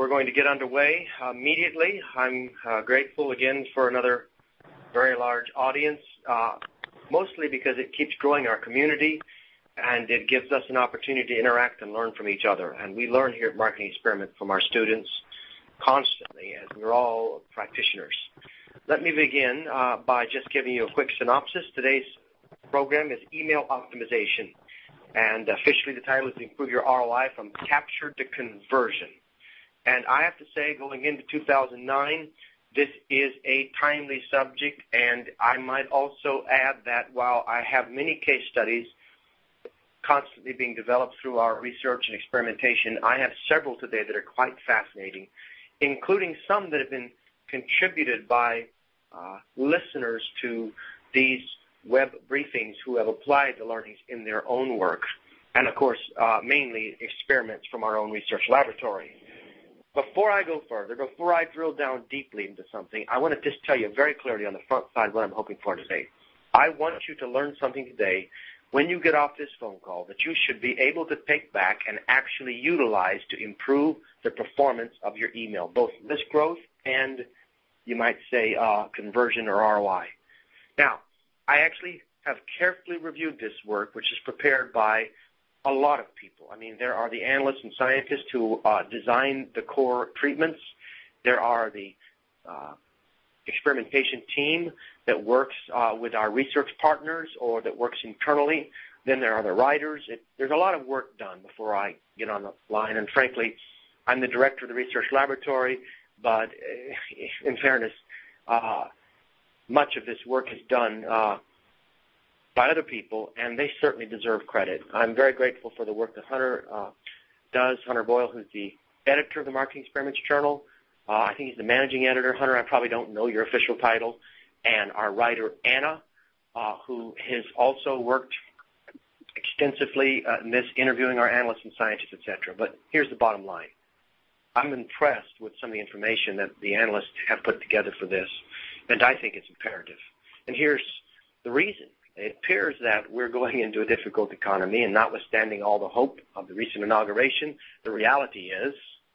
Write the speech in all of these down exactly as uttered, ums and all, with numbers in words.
we're going to get underway immediately. I'm uh, grateful again for another very large audience, uh, mostly because it keeps growing our community and it gives us an opportunity to interact and learn from each other. And we learn here at Marketing Experiment from our students constantly, as we're all practitioners. Let me begin uh, by just giving you a quick synopsis. Today's program is Email Optimization, and officially the title is to improve your R O I from capture to conversion. And I have to say, going into two thousand nine, this is a timely subject, and I might also add that while I have many case studies constantly being developed through our research and experimentation, I have several today that are quite fascinating, including some that have been contributed by uh, listeners to these web briefings who have applied the learnings in their own work, and of course, uh, mainly experiments from our own research laboratory. Before I go further, before I drill down deeply into something, I want to just tell you very clearly on the front side what I'm hoping for today. I want you to learn something today when you get off this phone call that you should be able to take back and actually utilize to improve the performance of your email, both list growth and, you might say, uh, conversion or R O I. Now, I actually have carefully reviewed this work, which is prepared by a lot of people. I mean, there are the analysts and scientists who uh, design the core treatments. There are the uh, experimentation team that works uh, with our research partners or that works internally. Then there are the writers. It, there's a lot of work done before I get on the line. And frankly, I'm the director of the research laboratory, but uh, in fairness, uh, much of this work is done uh, by other people, and they certainly deserve credit. I'm very grateful for the work that Hunter uh, does, Hunter Boyle, who's the editor of the Marketing Experiments Journal. Uh, I think he's the managing editor. Hunter, I probably don't know your official title. And our writer, Anna, uh, who has also worked extensively uh, in this, interviewing our analysts and scientists, et cetera. But here's the bottom line. I'm impressed with some of the information that the analysts have put together for this, and I think it's imperative. And here's the reason. It appears that we're going into a difficult economy, and notwithstanding all the hope of the recent inauguration, the reality is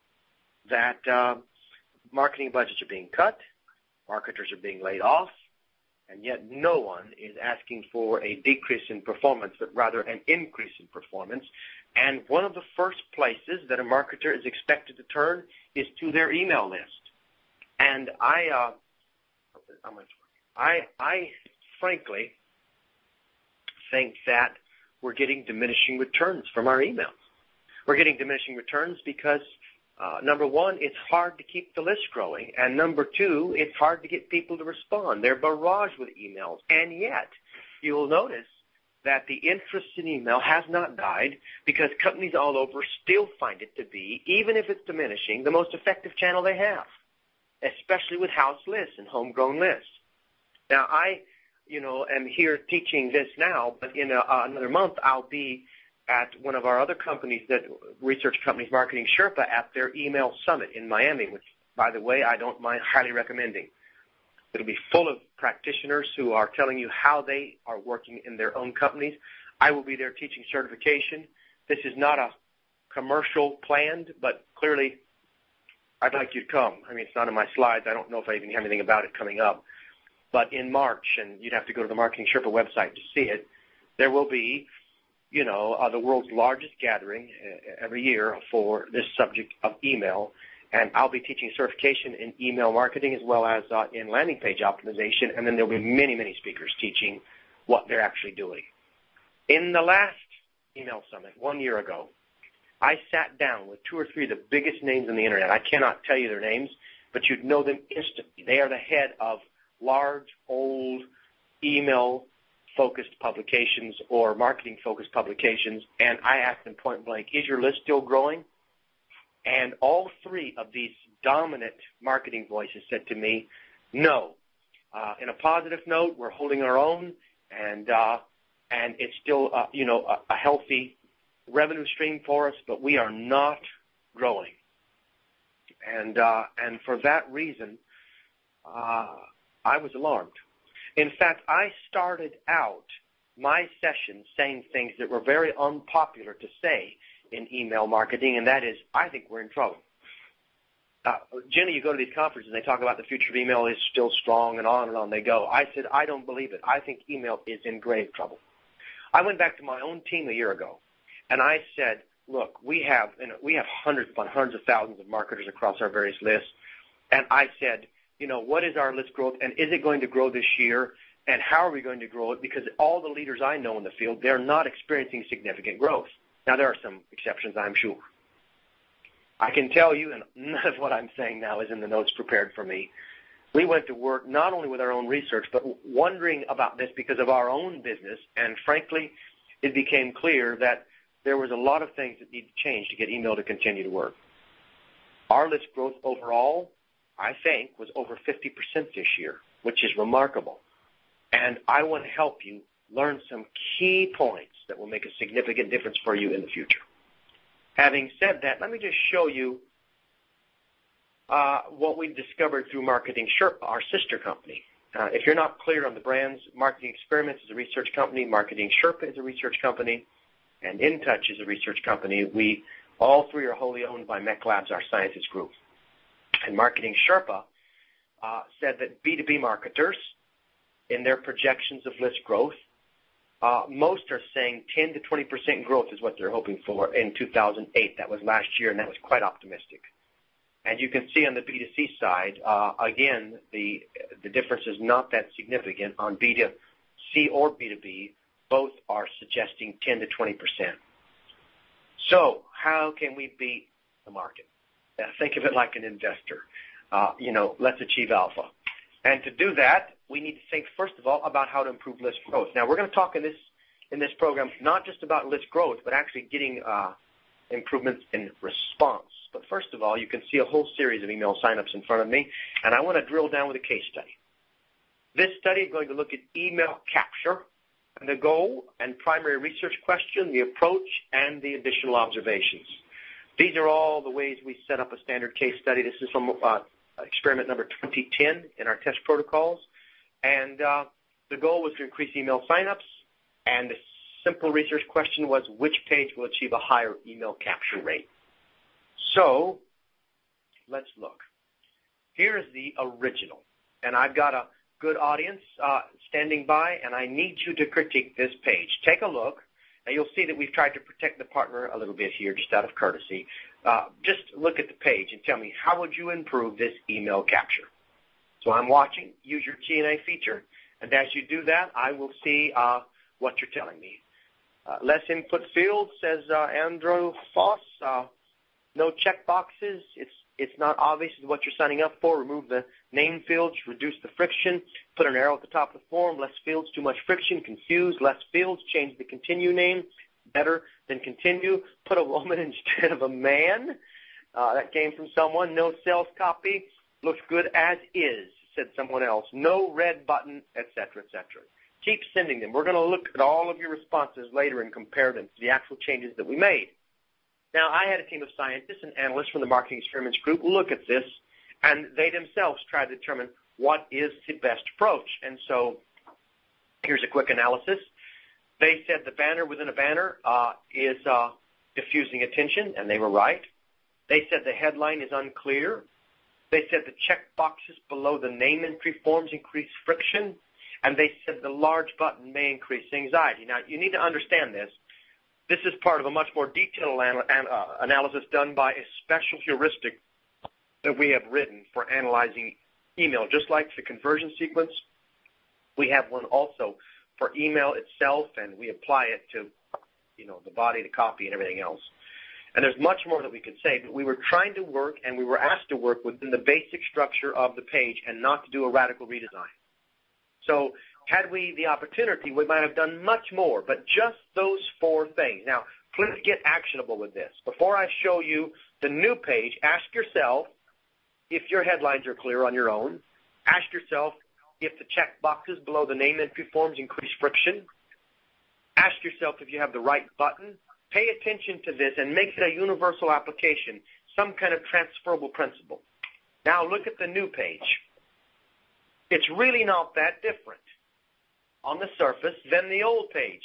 that uh, marketing budgets are being cut, marketers are being laid off, and yet no one is asking for a decrease in performance, but rather an increase in performance. And one of the first places that a marketer is expected to turn is to their email list. And I, uh, I, I frankly think that we're getting diminishing returns from our emails. We're getting diminishing returns because, uh, number one, it's hard to keep the list growing, and number two, it's hard to get people to respond. They're barraged with emails, and yet you'll notice that the interest in email has not died because companies all over still find it to be, even if it's diminishing, the most effective channel they have, especially with house lists and homegrown lists. Now, I you know, am here teaching this now, but in a, uh, another month I'll be at one of our other companies, that research companies, Marketing Sherpa, at their email summit in Miami, which, by the way, I don't mind highly recommending. It'll be full of practitioners who are telling you how they are working in their own companies. I will be there teaching certification. This is not a commercial planned, but clearly I'd like you to come. I mean, it's not in my slides. I don't know if I even have anything about it coming up. But in March, and you'd have to go to the Marketing Sherpa website to see it, there will be, you know, uh, the world's largest gathering uh, every year for this subject of email. And I'll be teaching certification in email marketing as well as uh, in landing page optimization. And then there'll be many, many speakers teaching what they're actually doing. In the last email summit one year ago, I sat down with two or three of the biggest names on the Internet. I cannot tell you their names, but you'd know them instantly. They are the head of large, old, email-focused publications or marketing-focused publications, and I asked them point blank, is your list still growing? And all three of these dominant marketing voices said to me, no. Uh, in a positive note, we're holding our own, and uh, and it's still, uh, you know, a, a healthy revenue stream for us, but we are not growing. And uh, and for that reason, uh, I was alarmed. In fact, I started out my session saying things that were very unpopular to say in email marketing, and that is, I think we're in trouble. uh, Jenny, you go to these conferences and they talk about the future of email is still strong and on and on they go. I said, I don't believe it. I think email is in grave trouble. I went back to my own team a year ago, and I said, look, we have you know, we have hundreds upon hundreds of thousands of marketers across our various lists, and I said, you know, what is our list growth, and is it going to grow this year, and how are we going to grow it? Because all the leaders I know in the field, they're not experiencing significant growth. Now, there are some exceptions, I'm sure. I can tell you, and none of what I'm saying now is in the notes prepared for me, we went to work not only with our own research, but wondering about this because of our own business, and frankly, it became clear that there was a lot of things that need to change to get email to continue to work. Our list growth overall, I think, was over fifty percent this year, which is remarkable. And I want to help you learn some key points that will make a significant difference for you in the future. Having said that, let me just show you uh, what we discovered through Marketing Sherpa, our sister company. Uh, if you're not clear on the brands, Marketing Experiments is a research company, Marketing Sherpa is a research company, and InTouch is a research company. We all three are wholly owned by Mech Labs, our sciences group. And Marketing Sherpa uh, said that B two B marketers, in their projections of list growth, uh, most are saying ten to twenty percent growth is what they're hoping for in two thousand eight. That was last year, and that was quite optimistic. And you can see on the B two C side, uh, again, the the difference is not that significant. On B two C or B two B, both are suggesting ten to twenty percent. So how can we beat the market? Uh, think of it like an investor. Uh, you know, let's achieve alpha. And to do that, we need to think, first of all, about how to improve list growth. Now, we're going to talk in this in this program not just about list growth, but actually getting uh, improvements in response. But first of all, you can see a whole series of email signups in front of me, and I want to drill down with a case study. This study is going to look at email capture, and the goal and primary research question, the approach, and the additional observations. These are all the ways we set up a standard case study. This is from uh, experiment number twenty ten in our test protocols. And uh, the goal was to increase email signups, and the simple research question was which page will achieve a higher email capture rate. So let's look. Here's the original, and I've got a good audience uh, standing by, and I need you to critique this page. Take a look. Now, you'll see that we've tried to protect the partner a little bit here just out of courtesy. Uh, just look at the page and tell me, how would you improve this email capture? So I'm watching. Use your Q and A feature, and as you do that, I will see uh, what you're telling me. Uh, less input fields, says uh, Andrew Foss. Uh, no check boxes. It's it's not obvious what you're signing up for. Remove the name fields. Reduce the friction. Put an arrow at the top of the form. Less fields, too much friction. Confuse. Less fields. Change the continue name. Better than continue. Put a woman instead of a man. Uh, that came from someone. No sales copy. Looks good as is, said someone else. No red button, et cetera, et cetera. Keep sending them. We're going to look at all of your responses later and compare them to the actual changes that we made. Now, I had a team of scientists and analysts from the Marketing Experiments group look at this, and they themselves tried to determine what is the best approach. And so here's a quick analysis. They said the banner within a banner uh, is uh, diffusing attention, and they were right. They said the headline is unclear. They said the check boxes below the name entry forms increase friction, and they said the large button may increase anxiety. Now, you need to understand this. This is part of a much more detailed uh, analysis done by a special heuristic that we have written for analyzing email. Just like the conversion sequence, we have one also for email itself, and we apply it to, you know, the body, the copy, and everything else. And there's much more that we could say, but we were trying to work, and we were asked to work within the basic structure of the page and not to do a radical redesign. So had we the opportunity, we might have done much more, but just those four things. Now, please get actionable with this. Before I show you the new page, ask yourself if your headlines are clear on your own. Ask yourself if the check boxes below the name entry forms increase friction. Ask yourself if you have the right button. Pay attention to this and make it a universal application, some kind of transferable principle. Now look at the new page. It's really not that different on the surface than the old page.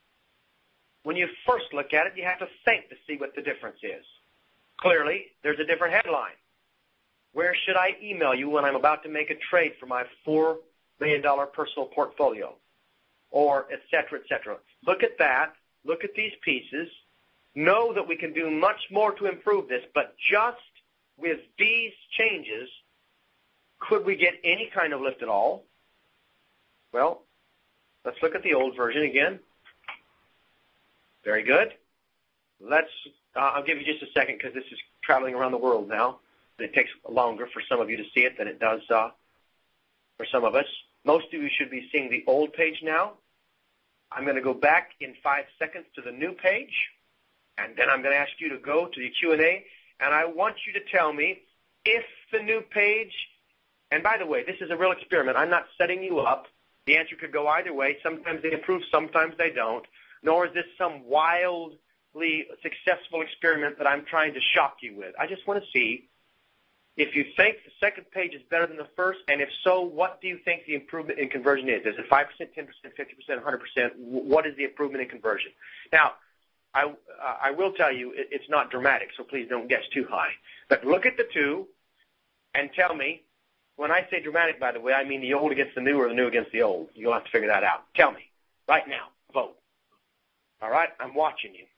When you first look at it, you have to think to see what the difference is. Clearly, there's a different headline. Where should I email you when I'm about to make a trade for my four million dollars personal portfolio? Or et cetera, et cetera. Look at that. Look at these pieces. Know that we can do much more to improve this, but just with these changes, could we get any kind of lift at all? Well, let's look at the old version again. Very good. Let's, uh, I'll give you just a second because this is traveling around the world now. It takes longer for some of you to see it than it does uh, for some of us. Most of you should be seeing the old page now. I'm going to go back in five seconds to the new page, and then I'm going to ask you to go to the Q and A, and I want you to tell me if the new page, and by the way, this is a real experiment. I'm not setting you up. The answer could go either way. Sometimes they improve, sometimes they don't, nor is this some wildly successful experiment that I'm trying to shock you with. I just want to see if you think the second page is better than the first, and if so, what do you think the improvement in conversion is? Is it five percent, ten percent, fifty percent, one hundred percent? What is the improvement in conversion? Now, I, uh, I will tell you it, it's not dramatic, so please don't guess too high. But look at the two and tell me, when I say dramatic, by the way, I mean the old against the new or the new against the old. You'll have to figure that out. Tell me right now. Vote. All right? I'm watching you.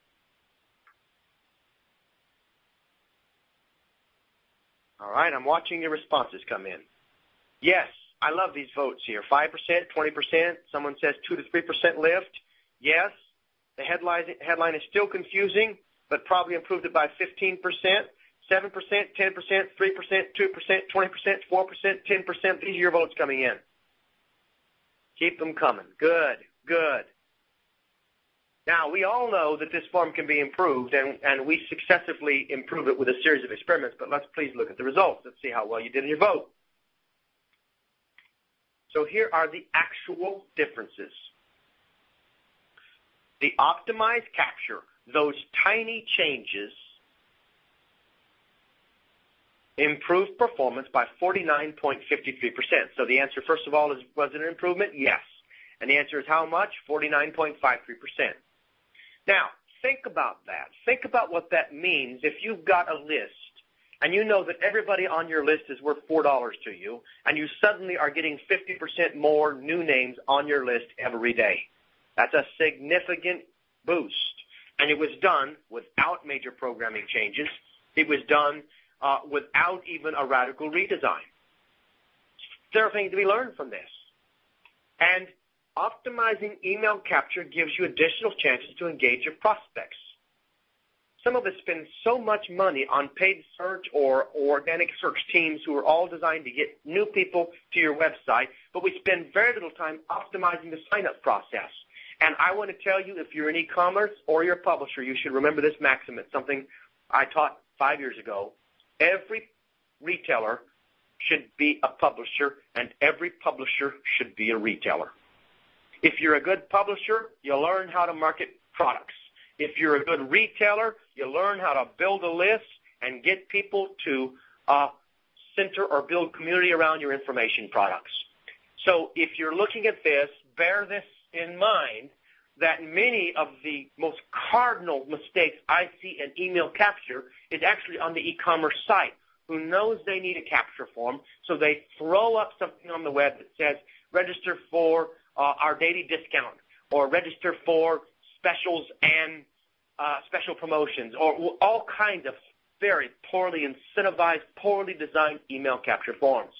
All right, I'm watching your responses come in. Yes, I love these votes here. five percent, twenty percent. Someone says two to three percent lift. Yes, the headline, headline is still confusing, but probably improved it by fifteen percent, seven percent, ten percent, three percent, two percent, twenty percent, four percent, ten percent. These are your votes coming in. Keep them coming. Good, good. Now, we all know that this form can be improved, and, and we successively improve it with a series of experiments, but let's please look at the results. Let's see how well you did in your vote. So here are the actual differences. The optimized capture, those tiny changes, improved performance by forty-nine point five three percent. So the answer, first of all, is, was it an improvement? Yes. And the answer is how much? forty-nine point five three percent. Now, think about that. Think about what that means if you've got a list and you know that everybody on your list is worth four dollars to you, and you suddenly are getting fifty percent more new names on your list every day. That's a significant boost. And it was done without major programming changes. It was done uh, without even a radical redesign. There are things to be learned from this. And optimizing email capture gives you additional chances to engage your prospects. Some of us spend so much money on paid search or, or organic search teams who are all designed to get new people to your website, but we spend very little time optimizing the sign-up process. And I want to tell you, if you're in e-commerce or you're a publisher, you should remember this maxim. It's something I taught five years ago. Every retailer should be a publisher, and every publisher should be a retailer. If you're a good publisher, you'll learn how to market products. If you're a good retailer, you learn how to build a list and get people to uh, center or build community around your information products. So if you're looking at this, bear this in mind, that many of the most cardinal mistakes I see in email capture is actually on the e-commerce site, who knows they need a capture form, so they throw up something on the web that says, register for uh, our daily discount, or register for specials and uh, special promotions, or all kinds of very poorly incentivized, poorly designed email capture forms.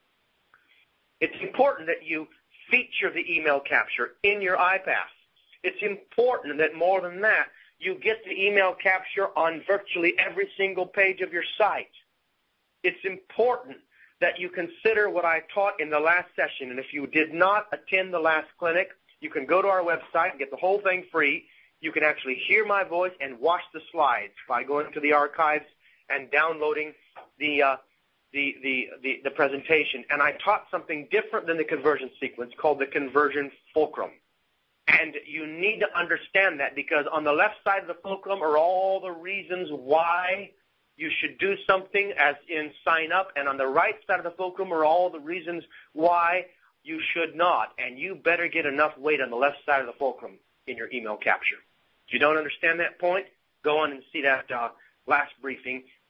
It's important that you feature the email capture in your iPass. It's important that more than that, you get the email capture on virtually every single page of your site. It's important that you consider what I taught in the last session. And if you did not attend the last clinic, you can go to our website and get the whole thing free. You can actually hear my voice and watch the slides by going to the archives and downloading the uh, the, the, the, the presentation. And I taught something different than the conversion sequence called the conversion fulcrum. And you need to understand that, because on the left side of the fulcrum are all the reasons why you should do something, as in sign up, and on the right side of the fulcrum are all the reasons why you should not. And you better get enough weight on the left side of the fulcrum in your email capture. If you don't understand that point, go on and see that uh, last briefing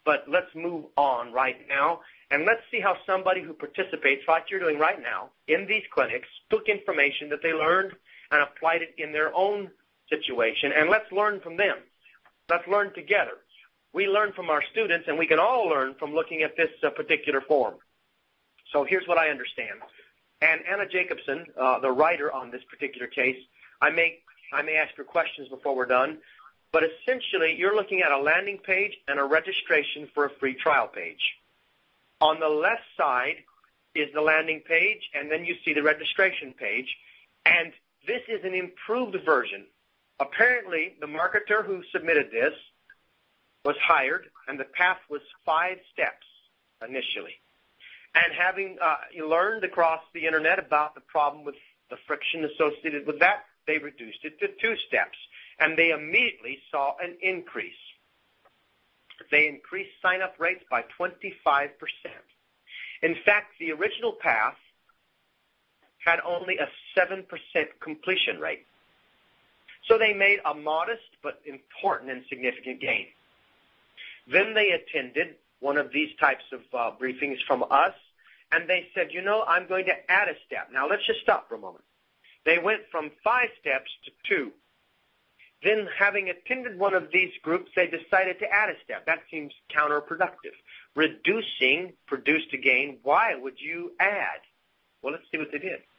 but let's move on right now, and let's see how somebody who participates, like you're doing right now, in these clinics, took information that they learned and applied it in their own situation, and let's learn from them. Let's learn together. We learn from our students, and we can all learn from looking at this uh, particular form. So here's what I understand. And Anna Jacobson, uh, the writer on this particular case, I may, I may ask her questions before we're done, but essentially you're looking at a landing page and a registration for a free trial page. On the left side is the landing page, and then you see the registration page, and this is an improved version. Apparently, the marketer who submitted this was hired, and the path was five steps initially. And having uh, learned across the Internet about the problem with the friction associated with that, they reduced it to two steps, and they immediately saw an increase. They increased sign-up rates by twenty-five percent. In fact, the original path had only a seven percent completion rate. So they made a modest but important and significant gain. Then they attended one of these types of uh, briefings from us, and they said, you know, I'm going to add a step. Now, let's just stop for a moment. They went from five steps to two. Then, having attended one of these groups, they decided to add a step. That seems counterproductive. Reducing produced a gain. Why would you add? Well, let's see what they did.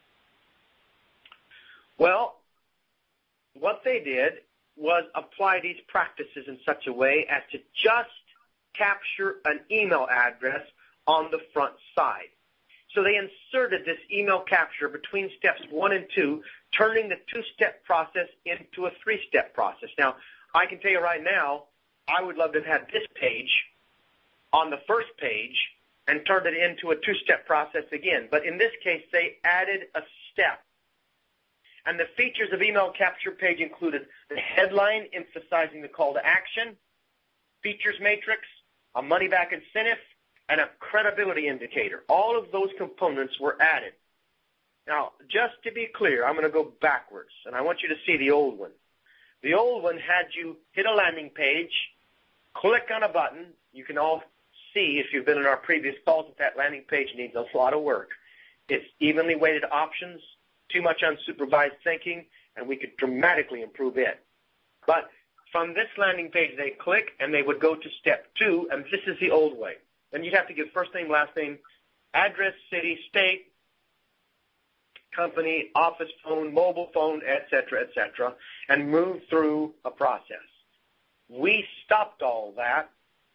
Well, what they did was apply these practices in such a way as to just capture an email address on the front side. So they inserted this email capture between steps one and two, turning the two-step process into a three-step process. Now, I can tell you right now, I would love to have had this page on the first page and turned it into a two-step process again. But in this case, they added a step. And the features of email capture page included the headline emphasizing the call to action, features matrix, a money-back incentive, and a credibility indicator. All of those components were added. Now, just to be clear, I'm going to go backwards, and I want you to see the old one. The old one had you hit a landing page, click on a button. You can all see, if you've been in our previous calls, that that landing page needs a lot of work. It's evenly weighted options, too much unsupervised thinking, and we could dramatically improve it. But from this landing page, they click, and they would go to step two, and this is the old way. And you'd have to give first name, last name, address, city, state, company, office phone, mobile phone, et cetera, et cetera, and move through a process. We stopped all that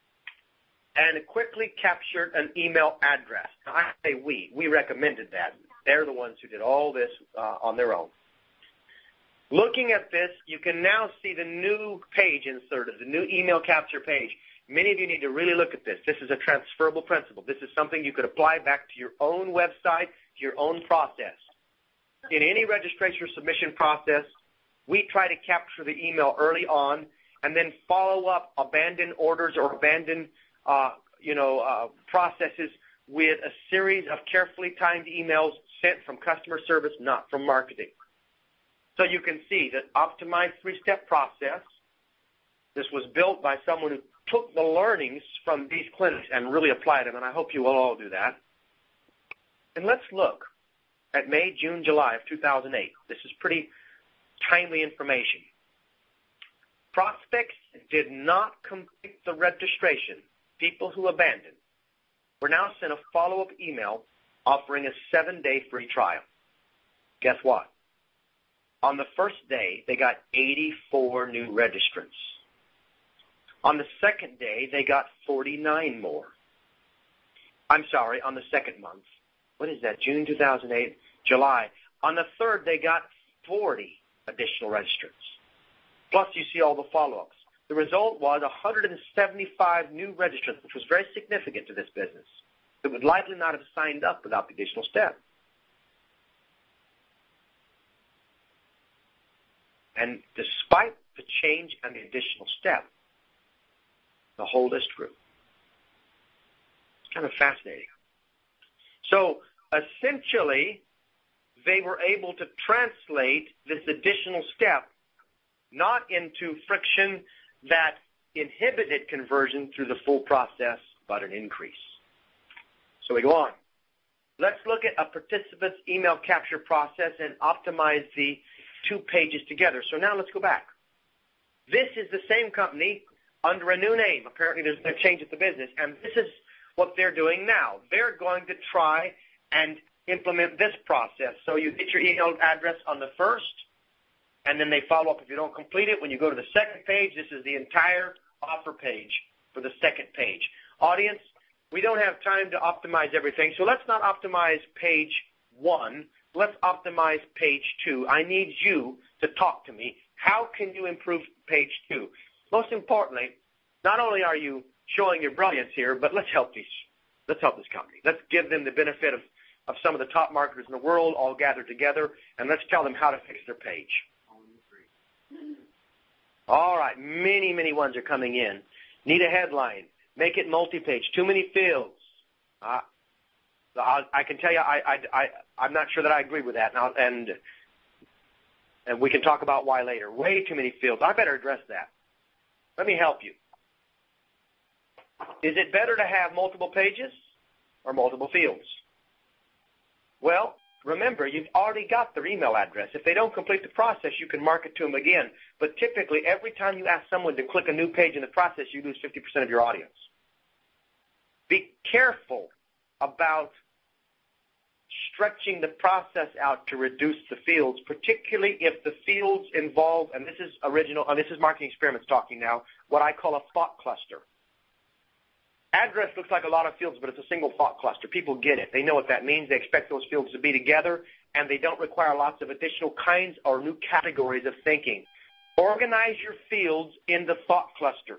and quickly captured an email address. Now, I say we. We recommended that. They're the ones who did all this uh, on their own. Looking at this, you can now see the new page inserted, the new email capture page. Many of you need to really look at this. This is a transferable principle. This is something you could apply back to your own website, to your own process. In any registration or submission process, we try to capture the email early on and then follow up abandoned orders or abandoned uh, you know, uh, processes with a series of carefully timed emails sent from customer service, not from marketing. So you can see that optimized three-step process. This was built by someone who took the learnings from these clinics and really applied them, and I hope you will all do that. And let's look at May, June, July of two thousand eight. This is pretty timely information. Prospects did not complete the registration. People who abandoned were now sent a follow-up email offering a seven-day free trial. Guess what? On the first day, they got eighty-four new registrants. On the second day, they got forty-nine more. I'm sorry, on the second month. What is that, June two thousand eight, July. On the third, they got forty additional registrants. Plus, you see all the follow-ups. The result was one hundred seventy-five new registrants, which was very significant to this business. It would likely not have signed up without the additional step. And despite the change and the additional step, the whole list grew. It's kind of fascinating. So essentially, they were able to translate this additional step not into friction that inhibited conversion through the full process, but an increase. So we go on. Let's look at a participant's email capture process and optimize the two pages together. So now let's go back. This is the same company under a new name. Apparently there's been a change at the business, and this is what they're doing now. They're going to try and implement this process. So you get your email address on the first, and then they follow up if you don't complete it. When you go to the second page, this is the entire offer page for the second page. Audience, we don't have time to optimize everything, so let's not optimize page one. Let's optimize page two. I need you to talk to me. How can you improve page two? Most importantly, not only are you showing your brilliance here, but let's help these. Let's help this company. Let's give them the benefit of, of some of the top marketers in the world all gathered together, and let's tell them how to fix their page. All right, many, many ones are coming in. Need a headline. Make it multi-page. Too many fields. Uh, I, I can tell you, I, I, I, I'm not sure that I agree with that, now, and and we can talk about why later. Way too many fields. I better address that. Let me help you. Is it better to have multiple pages or multiple fields? Well, remember, you've already got their email address. If they don't complete the process, you can mark it to them again. But typically, every time you ask someone to click a new page in the process, you lose fifty percent of your audience. Be careful about stretching the process out to reduce the fields, particularly if the fields involve, and this is original, uh, this is Marketing Experiments talking now, what I call a thought cluster. Address looks like a lot of fields, but it's a single thought cluster. People get it. They know what that means. They expect those fields to be together, and they don't require lots of additional kinds or new categories of thinking. Organize your fields into thought clusters.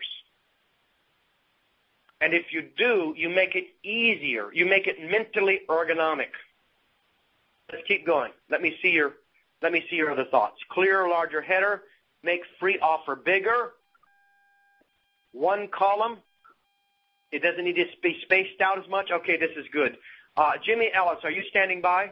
And if you do, you make it easier. You make it mentally ergonomic. Let's keep going. Let me see your, let me see your other thoughts. Clearer, larger header. Make free offer bigger. One column. It doesn't need to be spaced out as much. Okay, this is good. Uh, Jimmy Ellis, are you standing by?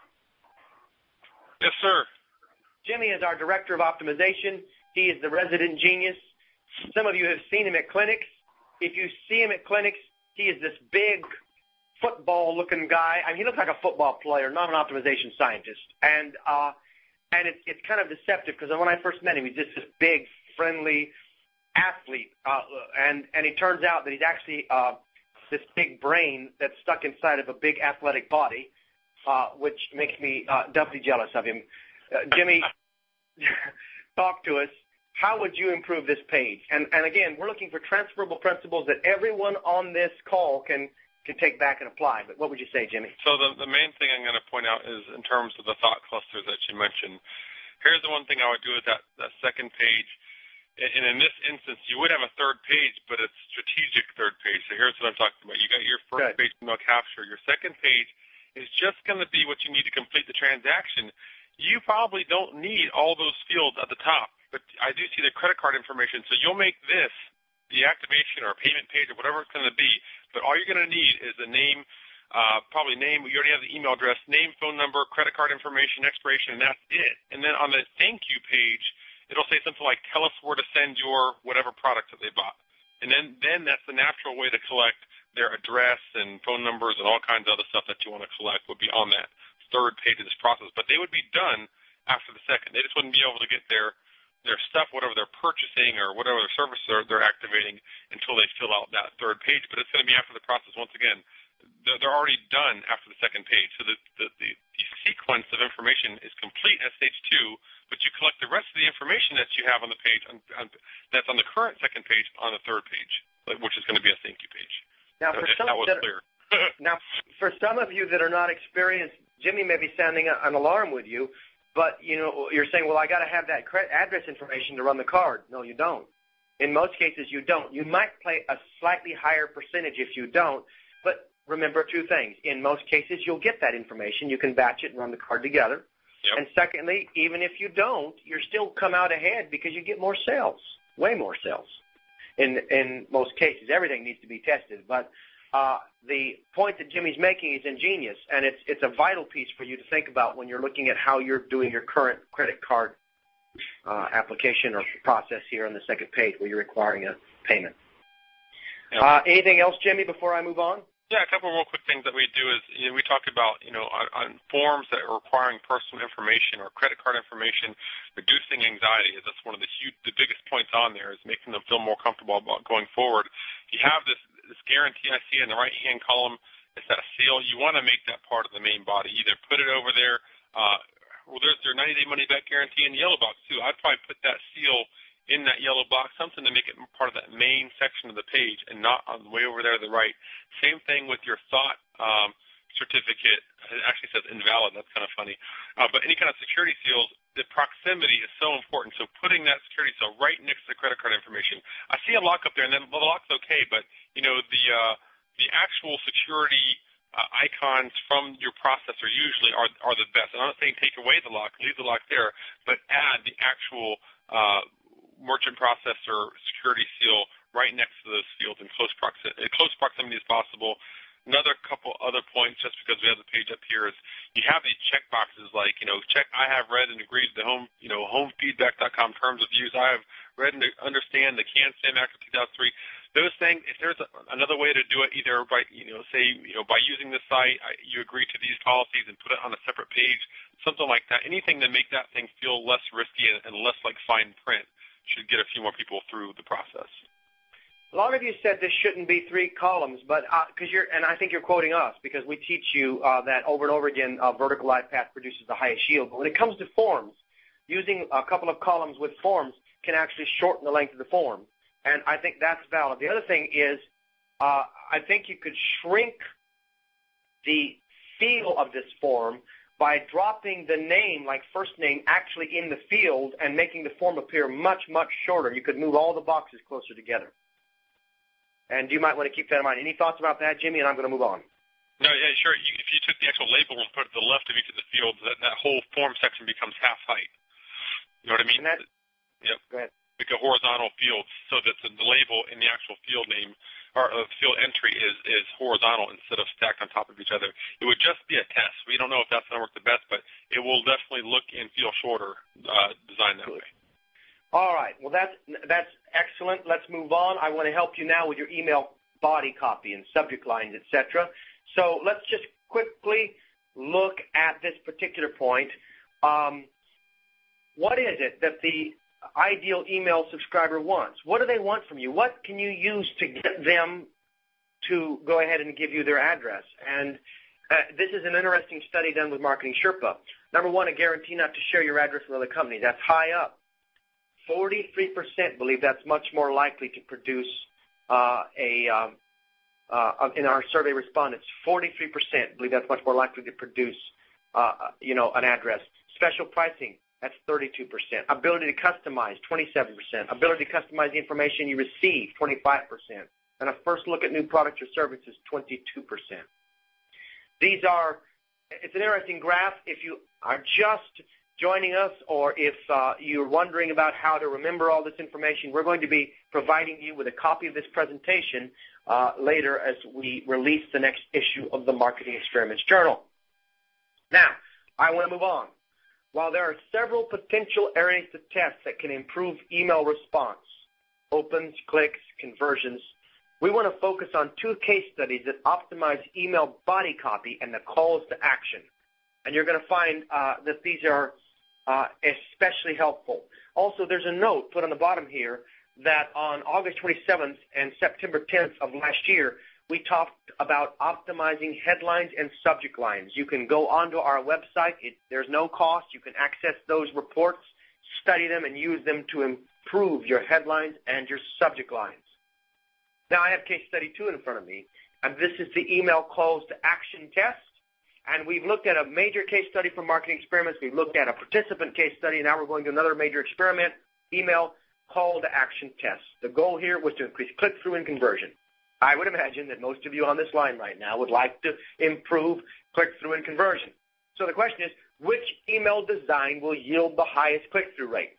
Yes, sir. Jimmy is our Director of Optimization. He is the resident genius. Some of you have seen him at clinics. If you see him at clinics, he is this big football-looking guy. I mean, he looks like a football player, not an optimization scientist. And uh, and it's it's kind of deceptive because when I first met him, he's just this big, friendly athlete, uh, and and it turns out that he's actually uh, this big brain that's stuck inside of a big athletic body, uh, which makes me uh, doubly jealous of him. Uh, Jimmy, talk to us. How would you improve this page? And and again, we're looking for transferable principles that everyone on this call can can take back and apply. But what would you say, Jimmy? So the the main thing I'm going to point out is in terms of the thought clusters that you mentioned. Here's the one thing I would do with that that second page. And in this instance, you would have a third page, but it's strategic third page. So here's what I'm talking about. You got your first Good. page email capture. Your second page is just going to be what you need to complete the transaction. You probably don't need all those fields at the top, but I do see the credit card information. So you'll make this the activation or payment page or whatever it's going to be. But all you're going to need is the name, uh, probably name. You already have the email address, name, phone number, credit card information, expiration, and that's it. And then on the thank you page, it'll say something like, tell us where to send your whatever product that they bought. And then, then that's the natural way to collect their address and phone numbers and all kinds of other stuff that you want to collect would be on that third page of this process. But they would be done after the second. They just wouldn't be able to get their, their stuff, whatever they're purchasing or whatever their services they're, they're activating until they fill out that third page. But it's going to be after the process. Once again, they're, they're already done after the second page. So the, the, the, the sequence of information is complete at stage two, but you collect the rest of the information that you have on the page on, on, that's on the current second page on the third page, which is going to be a thank you page. Now, for some that was that clear. are, now, for some of you that are not experienced, Jimmy may be sounding an alarm with you, but you know you're saying, well, I got to have that credit address information to run the card. No, you don't. In most cases, you don't. You might pay a slightly higher percentage if you don't, but remember two things. In most cases, you'll get that information. You can batch it and run the card together. Yep. And secondly, even if you don't, you're still come out ahead because you get more sales, way more sales. In in most cases, everything needs to be tested. But uh, the point that Jimmy's making is ingenious, and it's it's a vital piece for you to think about when you're looking at how you're doing your current credit card uh, application or process here on the second page where you're requiring a payment. Uh, anything else, Jimmy, before I move on? Yeah, a couple of real quick things that we do is, you know, we talk about, you know, on, on forms that are requiring personal information or credit card information, reducing anxiety. That's one of the huge, the biggest points on there is making them feel more comfortable about going forward. You have this, this guarantee I see in the right-hand column. It's that seal. You want to make that part of the main body. Either put it over there. Uh, well, there's their ninety-day money-back guarantee in the yellow box, too. I'd probably put that seal in that yellow box, something to make it part of that main section of the page and not on the way over there to the right. Same thing with your thought um, certificate. It actually says invalid. That's kind of funny. Uh, but any kind of security seals, the proximity is so important. So putting that security seal right next to the credit card information. I see a lock up there, and then the lock's okay, but, you know, the uh, the actual security uh, icons from your processor usually are are the best. I'm not saying take away the lock, leave the lock there, but add the actual uh, merchant processor security seal right next to those fields in close proximity, close proximity as possible. Another couple other points, just because we have the page up here, is you have these check boxes like, you know, check I have read and agreed to the home, you know, homefeedback dot com terms of use. I have read and understand the CAN-SPAM Act of two thousand three. Those things, if there's a, another way to do it, either by, you know, say, you know, by using the site, I, you agree to these policies and put it on a separate page, something like that. Anything to make that thing feel less risky and, and less like fine print should get a few more people through the process. A lot of you said this shouldn't be three columns, but because uh, you're, and I think you're quoting us because we teach you uh, that over and over again, uh, vertical life path produces the highest yield. But when it comes to forms, using a couple of columns with forms can actually shorten the length of the form, and I think that's valid. The other thing is, uh, I think you could shrink the feel of this form by dropping the name, like first name, actually in the field and making the form appear much, much shorter. You could move all the boxes closer together. And you might want to keep that in mind. Any thoughts about that, Jimmy? And I'm going to move on. No, yeah, sure. You, if you took the actual label and put it to the left of each of the fields, that, that whole form section becomes half height. You know what I mean? And that, yep. Go ahead. Like a horizontal field so that the, the label in the actual field name or uh, field entry is, is horizontal instead of stacked on top of each other. It would just be a test. We don't know if that's going to work the best, but it will definitely look and feel shorter uh, designed that way. All right. Well, that's that's excellent. Let's move on. I want to help you now with your email body copy and subject lines, et cetera. So let's just quickly look at this particular point. Um, what is it that the ideal email subscriber wants? What do they want from you? What can you use to get them to go ahead and give you their address? And uh, this is an interesting study done with Marketing Sherpa. Number one, a guarantee not to share your address with other companies. That's high up. forty-three percent believe that's much more likely to produce uh, a, uh, uh, in our survey respondents, forty-three percent believe that's much more likely to produce, uh, you know, an address. Special pricing, that's thirty-two percent. Ability to customize, twenty-seven percent. Ability to customize the information you receive, twenty-five percent. And a first look at new products or services, twenty-two percent. These are, it's an interesting graph. If you are just joining us, or if uh, you're wondering about how to remember all this information, we're going to be providing you with a copy of this presentation uh, later as we release the next issue of the Marketing Experiments Journal. Now, I want to move on. While there are several potential areas to test that can improve email response, opens, clicks, conversions, we want to focus on two case studies that optimize email body copy and the calls to action. And you're going to find uh, that these are uh, especially helpful. Also, there's a note put on the bottom here that on August twenty-seventh and September tenth of last year, we talked about optimizing headlines and subject lines. You can go onto our website. It, there's no cost. You can access those reports, study them, and use them to improve your headlines and your subject lines. Now, I have case study two in front of me, and this is the email calls to action test. And we've looked at a major case study from Marketing Experiments. We've looked at a participant case study, and now we're going to another major experiment, email call to action test. The goal here was to increase click-through and conversion. I would imagine that most of you on this line right now would like to improve click-through and conversion. So the question is, which email design will yield the highest click-through rate?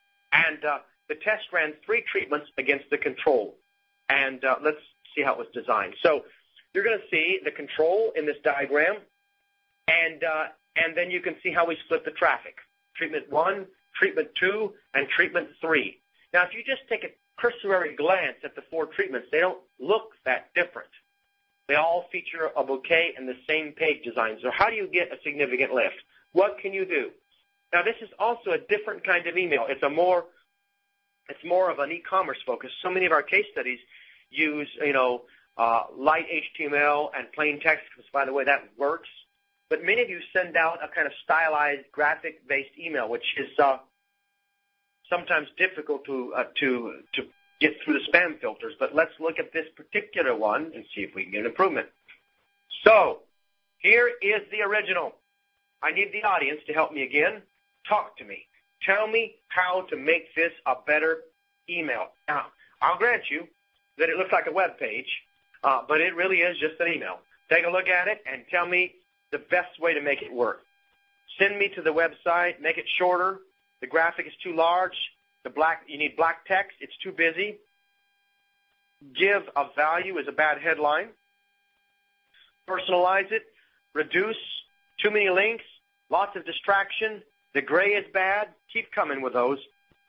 And uh, the test ran three treatments against the control. And uh, let's see how it was designed. So you're going to see the control in this diagram, and uh, and then you can see how we split the traffic. Treatment one, treatment two, and treatment three. Now, if you just take a cursory glance at the four treatments, they don't look that different. They all feature a bouquet and the same page design. So how do you get a significant lift? What can you do? Now, this is also a different kind of email. It's a more, it's more of an e-commerce focus. So many of our case studies use, you know, uh, light H T M L and plain text, because, by the way, that works. But many of you send out a kind of stylized, graphic-based email, which is uh, sometimes difficult to uh, to to get through the spam filters. But let's look at this particular one and see if we can get an improvement. So here is the original. I need the audience to help me again. Talk to me. Tell me how to make this a better email. Now, I'll grant you that it looks like a web page, uh, but it really is just an email. Take a look at it and tell me the best way to make it work. Send me to the website. Make it shorter. The graphic is too large. The black, you need black text. It's too busy. Give a value is a bad headline. Personalize it. Reduce. Too many links. Lots of distraction. The gray is bad. Keep coming with those.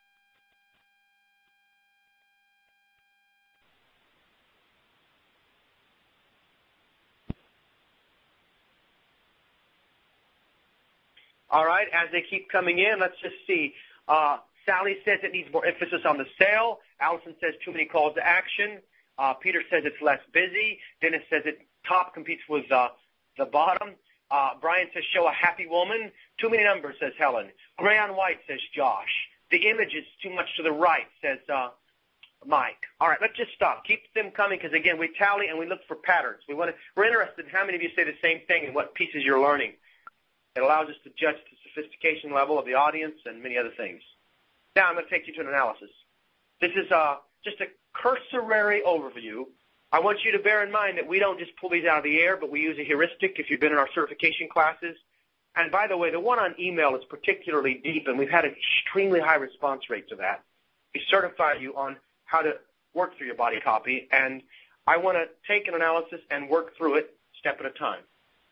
All right, as they keep coming in, let's just see. Uh, Sally says it needs more emphasis on the sale. Allison says too many calls to action. Uh, Peter says it's less busy. Dennis says it top competes with uh, the bottom. Uh, Brian says show a happy woman. Too many numbers, says Helen. Gray on white, says Josh. The image is too much to the right, says uh, Mike. All right, let's just stop. Keep them coming because, again, we tally and we look for patterns. We want to, we're interested in how many of you say the same thing and what pieces you're learning. It allows us to judge the sophistication level of the audience and many other things. Now I'm going to take you to an analysis. This is uh, just a cursory overview. I want you to bear in mind that we don't just pull these out of the air, but we use a heuristic if you've been in our certification classes. And by the way, the one on email is particularly deep, and we've had an extremely high response rate to that. We certify you on how to work through your body copy, and I want to take an analysis and work through it step at a time.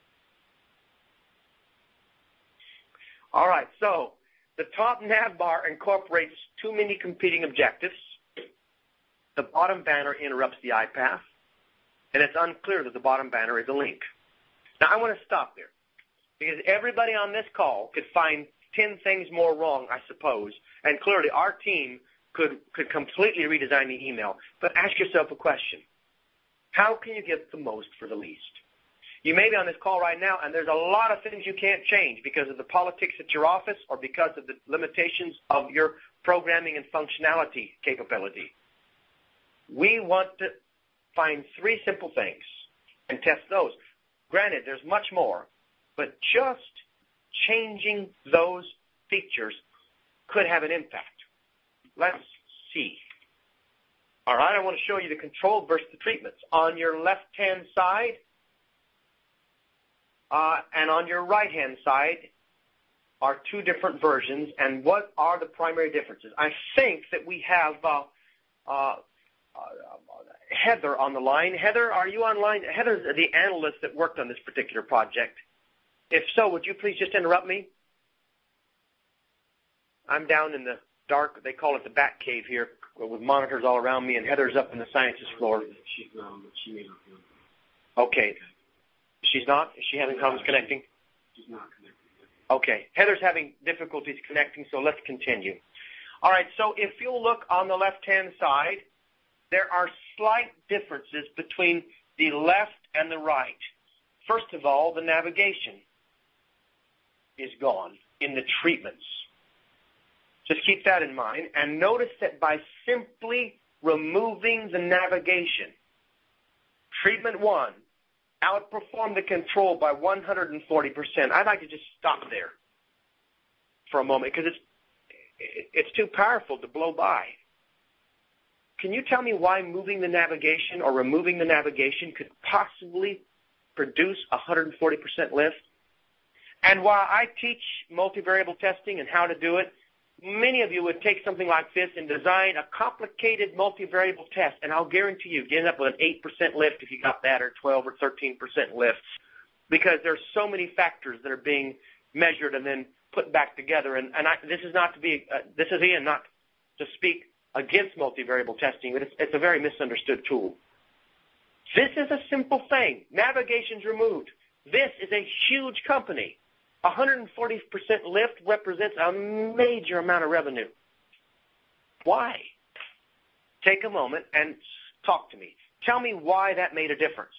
All right, so the top nav bar incorporates too many competing objectives. The bottom banner interrupts the eye path, and it's unclear that the bottom banner is a link. Now, I want to stop there, because everybody on this call could find ten things more wrong, I suppose, and clearly our team could, could completely redesign the email. But ask yourself a question. How can you get the most for the least? You may be on this call right now, and there's a lot of things you can't change because of the politics at your office or because of the limitations of your programming and functionality capability. We want to find three simple things and test those. Granted, there's much more, but just changing those features could have an impact. Let's see. All right, I want to show you the control versus the treatments. On your left-hand side, Uh, and on your right-hand side are two different versions, and what are the primary differences? I think that we have uh, uh, uh, Heather on the line. Heather, are you online? Heather's the analyst that worked on this particular project. If so, would you please just interrupt me? I'm down in the dark. They call it the bat cave here with monitors all around me, and Heather's up in the sciences floor. She's not, but she may not be on. Okay. She's not? Is she having problems connecting? She's not connecting. Okay. Heather's having difficulties connecting, so let's continue. All right, so if you'll look on the left-hand side, there are slight differences between the left and the right. First of all, the navigation is gone in the treatments. Just keep that in mind. And notice that by simply removing the navigation, treatment one outperformed the control by one hundred forty percent. I'd like to just stop there for a moment because it's it's too powerful to blow by. Can you tell me why moving the navigation or removing the navigation could possibly produce a one hundred forty percent lift? And while I teach multivariable testing and how to do it, many of you would take something like this and design a complicated multivariable test, and I'll guarantee you you'd end up with an eight percent lift if you got that, or twelve or thirteen percent lifts, because there's so many factors that are being measured and then put back together. And, and I, this is not to be, uh, this is Ian, not to speak against multivariable testing, but it's, it's a very misunderstood tool. This is a simple thing. Navigation's removed. This is a huge company. one hundred forty percent lift represents a major amount of revenue. Why? Take a moment and talk to me. Tell me why that made a difference.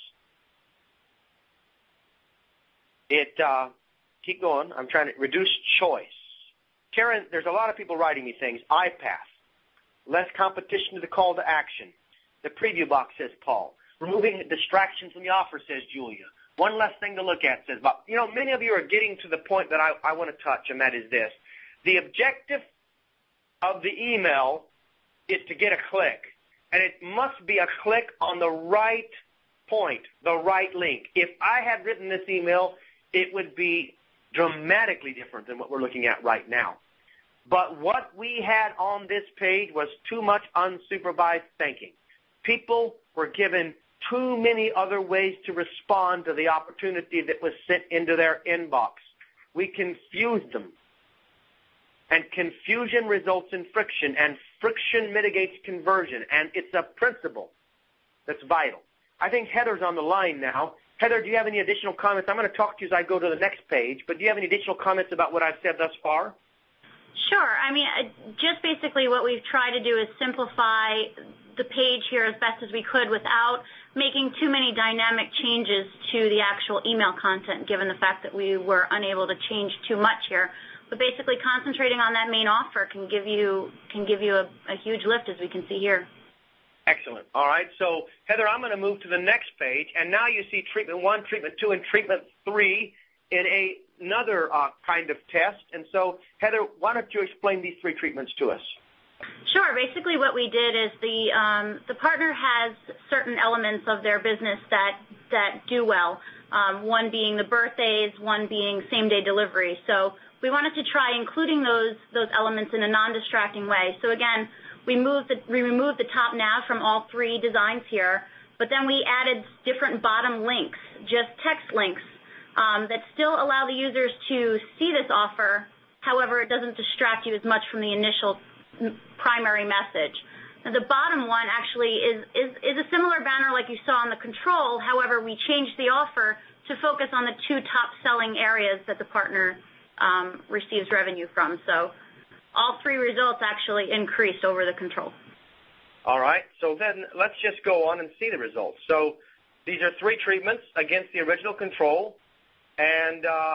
It, uh, keep going. I'm trying to reduce choice. Karen, there's a lot of people writing me things. iPath. Less competition to the call to action. The preview box, says Paul. Removing distractions from the offer, says Julia. One less thing to look at, says Bob. You know, many of you are getting to the point that I, I want to touch, and that is this. The objective of the email is to get a click, and it must be a click on the right point, the right link. If I had written this email, it would be dramatically different than what we're looking at right now. But what we had on this page was too much unsupervised thinking. People were given too many other ways to respond to the opportunity that was sent into their inbox. We confused them. And confusion results in friction, and friction mitigates conversion, and it's a principle that's vital. I think Heather's on the line now. Heather, do you have any additional comments? I'm going to talk to you as I go to the next page, but do you have any additional comments about what I've said thus far? Sure. I mean, just basically what we've tried to do is simplify the page here as best as we could without making too many dynamic changes to the actual email content, given the fact that we were unable to change too much here. But basically concentrating on that main offer can give you can give you a, a huge lift, as we can see here. Excellent. All right. So, Heather, I'm going to move to the next page, and now you see treatment one, treatment two, and treatment three in a, another uh, kind of test. And so, Heather, why don't you explain these three treatments to us? Sure. Basically what we did is the um, the partner has certain elements of their business that, that do well, um, one being the birthdays, one being same-day delivery. So we wanted to try including those those elements in a non-distracting way. So again, we moved the, we removed the top nav from all three designs here, but then we added different bottom links, just text links, um, that still allow the users to see this offer. However, it doesn't distract you as much from the initial primary message. Now, the bottom one actually is, is, is a similar banner like you saw on the control. However, we changed the offer to focus on the two top selling areas that the partner um, receives revenue from. So all three results actually increased over the control. All right. So then let's just go on and see the results. So these are three treatments against the original control. And uh,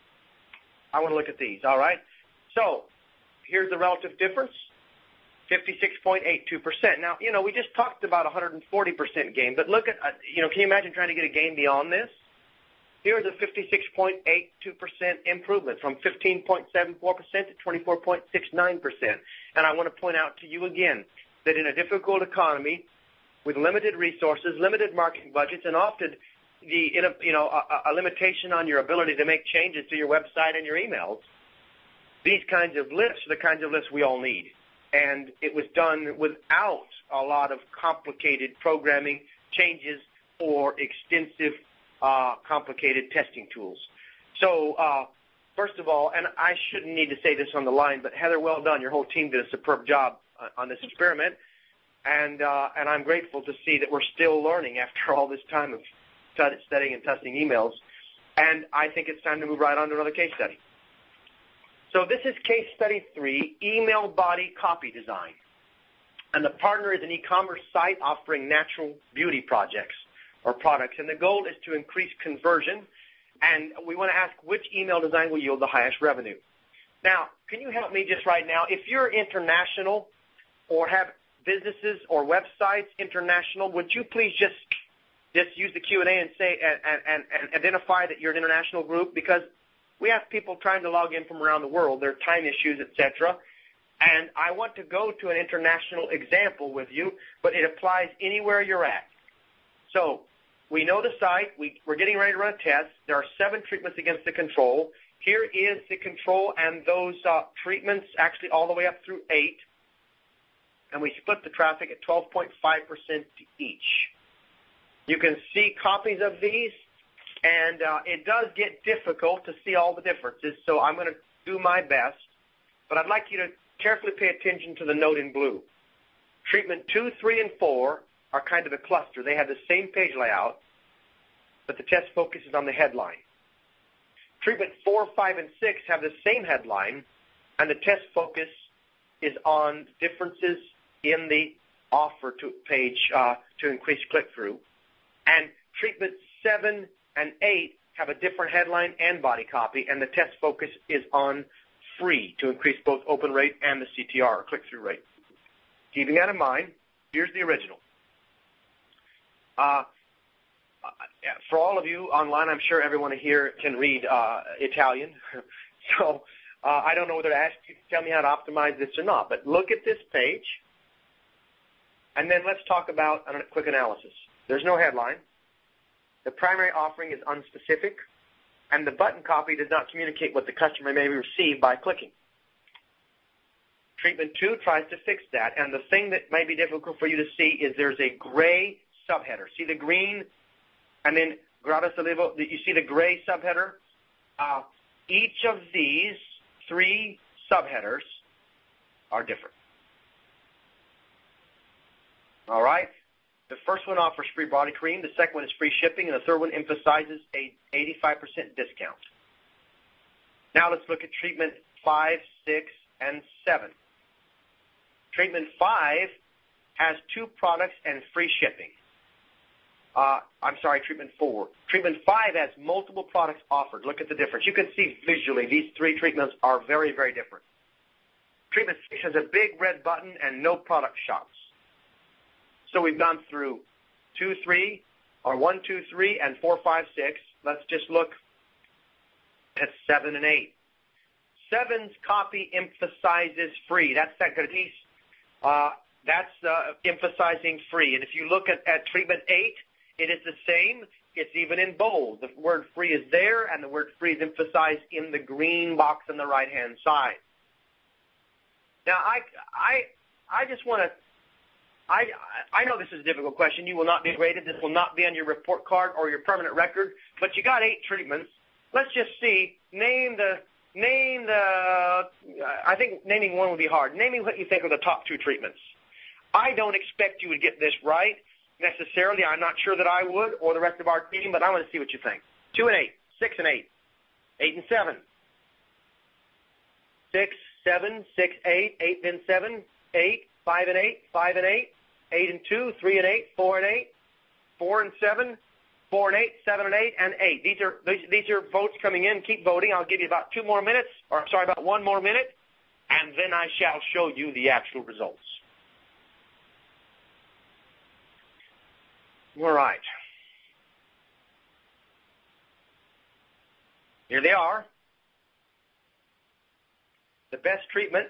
I want to look at these. All right. So here's the relative difference, fifty-six point eight two percent. Now, you know, we just talked about one hundred forty percent gain, but look at, uh, you know, can you imagine trying to get a gain beyond this? Here's a fifty-six point eight two percent improvement from fifteen point seven four percent to twenty-four point six nine percent. And I want to point out to you again that in a difficult economy with limited resources, limited marketing budgets, and often the, you know, a, a limitation on your ability to make changes to your website and your emails, these kinds of lifts are the kinds of lifts we all need. And it was done without a lot of complicated programming changes or extensive, uh, complicated testing tools. So, uh, first of all, and I shouldn't need to say this on the line, but Heather, well done. Your whole team did a superb job on this experiment. And, uh, and I'm grateful to see that we're still learning after all this time of studying and testing emails. And I think it's time to move right on to another case study. So this is case study three, email body copy design. And the partner is an e-commerce site offering natural beauty projects or products. And the goal is to increase conversion. And we want to ask which email design will yield the highest revenue. Now, can you help me just right now? If you're international or have businesses or websites international, would you please just just use the Q and A and say and, and, and identify that you're an international group? Because we have people trying to log in from around the world. There are time issues, et cetera. And I want to go to an international example with you, but it applies anywhere you're at. So we know the site. We, we're getting ready to run a test. There are seven treatments against the control. Here is the control and those uh, treatments actually all the way up through eight. And we split the traffic at twelve point five percent to each. You can see copies of these And uh, it does get difficult to see all the differences, so I'm going to do my best. But I'd like you to carefully pay attention to the note in blue. Treatment two, three, and four are kind of a cluster. They have the same page layout, but the test focuses on the headline. Treatment four, five, and six have the same headline, and the test focus is on differences in the offer to page uh, to increase click-through. And treatment seven and eight have a different headline and body copy, and the test focus is on free to increase both open rate and the C T R, or click-through rate. Keeping that in mind, here's the original. Uh, for all of you online, I'm sure everyone here can read uh, Italian, so uh, I don't know whether to ask you to tell me how to optimize this or not, but look at this page, and then let's talk about a quick analysis. There's no headline. The primary offering is unspecific, and the button copy does not communicate what the customer may receive by clicking. Treatment two tries to fix that, and the thing that may be difficult for you to see is there's a gray subheader. See the green, and then Grada Salivo, you see the gray subheader? Uh, each of these three subheaders are different. All right? The first one offers free body cream, the second one is free shipping, and the third one emphasizes a eighty-five percent discount. Now let's look at treatment five, six, and seven. Treatment five has two products and free shipping. Uh, I'm sorry, treatment four. Treatment five has multiple products offered. Look at the difference. You can see visually these three treatments are very, very different. Treatment six has a big red button and no product shops. So we've gone through two, three, or one, two, three, and four, five, six. Let's just look at seven and eight. Seven's copy emphasizes free. That's that good piece. Uh, that's uh, emphasizing free. And if you look at, at treatment eight, it is the same. It's even in bold. The word free is there, and the word free is emphasized in the green box on the right-hand side. Now, I, I, I just want to, I, I know this is a difficult question. You will not be graded. This will not be on your report card or your permanent record, but you got eight treatments. Let's just see. Name the, name the, I think naming one would be hard. Naming what you think are the top two treatments. I don't expect you would get this right necessarily. I'm not sure that I would or the rest of our team, but I want to see what you think. Two and eight, six and eight, eight and seven, six, seven, six, eight, eight and seven, eight, five and eight, five and eight, eight and two, three and eight, four and eight, four and seven, four and eight, seven and eight, and eight. These are these, these are votes coming in. Keep voting. I'll give you about two more minutes, or I'm sorry, about one more minute, and then I shall show you the actual results. All right. Here they are. The best treatment.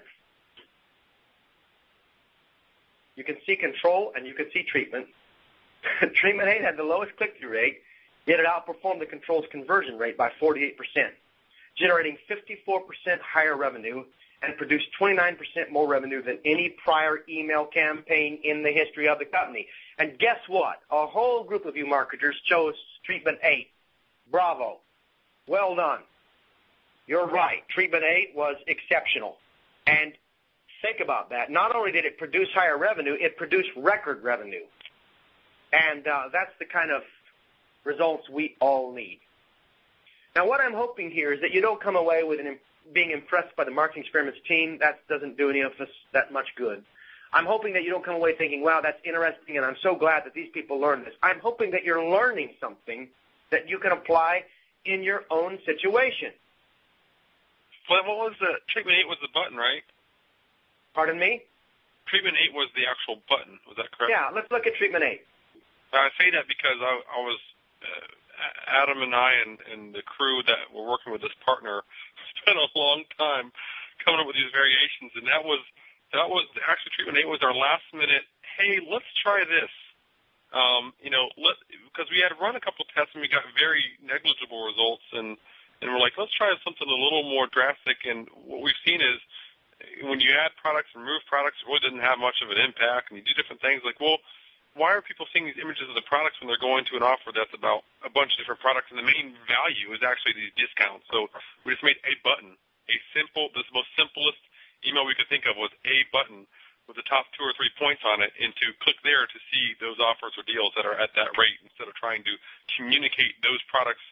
You can see control and you can see treatment. Treatment eight had the lowest click-through rate, yet it outperformed the control's conversion rate by forty-eight percent, generating fifty-four percent higher revenue and produced twenty-nine percent more revenue than any prior email campaign in the history of the company. And guess what? A whole group of you marketers chose treatment eight. Bravo. Well done. You're right. Treatment eight was exceptional. And think about that. Not only did it produce higher revenue, it produced record revenue. And uh, that's the kind of results we all need. Now, what I'm hoping here is that you don't come away with an, being impressed by the Marketing Experiments team. That doesn't do any of us that much good. I'm hoping that you don't come away thinking, wow, that's interesting, and I'm so glad that these people learned this. I'm hoping that you're learning something that you can apply in your own situation. Well, what was the treatment eight was the button, right? Pardon me? Treatment eight was the actual button. Was that correct? Yeah, let's look at treatment eight. I say that because I, I was, uh, Adam and I and, and the crew that were working with this partner spent a long time coming up with these variations, and that was, that was, actually treatment eight was our last minute, hey, let's try this. Um, you know, let, because we had run a couple of tests and we got very negligible results, and, and we're like, let's try something a little more drastic, and what we've seen is when you add products and remove products, it really doesn't have much of an impact, and you do different things like, well, why are people seeing these images of the products when they're going to an offer that's about a bunch of different products, and the main value is actually these discounts? So we just made a button, a simple, the most simplest email we could think of was a button with the top two or three points on it, and to click there to see those offers or deals that are at that rate instead of trying to communicate those products